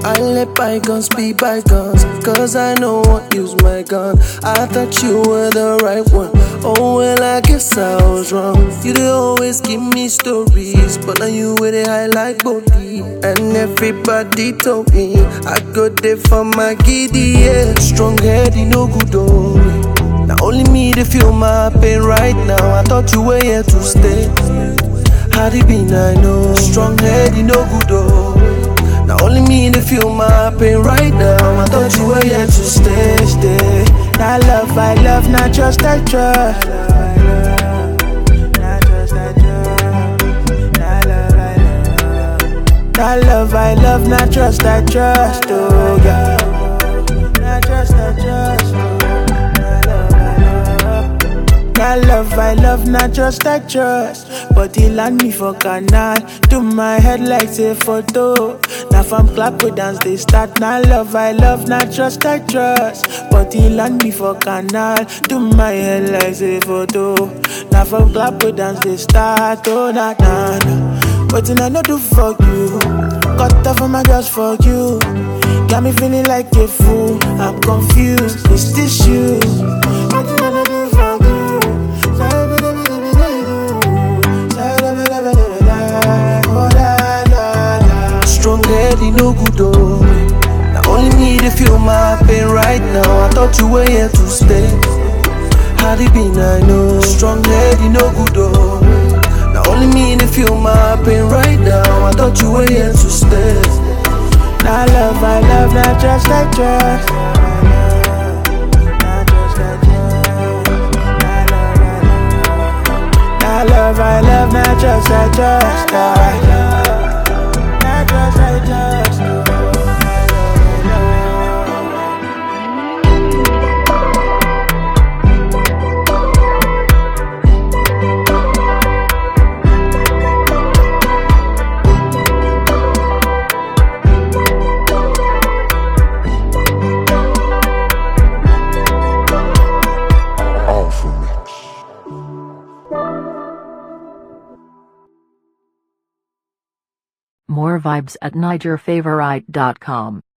I let bygones be bygones, cause I know won't use my gun. I thought you were the right one. Oh well, I guess I was wrong. You did always give me stories, but now you with it high like body. And everybody told me I go there for my giddy, yeah. Strong heady, no good oh. Now only me to feel my pain right now. I thought you were here to stay. Had it been, I know. Strong heady, no good oh. Now only me to feel my pain right now. I thought you were here to stay, stay. Not love, I love, not just I trust. Not love, I love, not trust, I trust, oh yeah. Not trust, I trust, not love, I love, not trust, I trust. But he land me for canal, do my head like say photo. Now from clap we dance they start. Not love, I love, not trust, I trust. But he land me for canal, do my head like say photo. Now from clap we dance they start. Oh na na na. But I know do for you. Cut off my just for you. Got me feeling like a fool. I'm confused. Is this you? What I know do for you. Strong heady, no good oh. Now only me to feel my pain right now. I thought you were here to stay. Had it been, I know. Strong heady, no good oh. Now only me to feel my pain right now. I thought you were here to stay. Not love, I love, not trust, I trust. Not love, I love, not trust, I trust. Not trust, I trust. More vibes at NigerFavorite.com.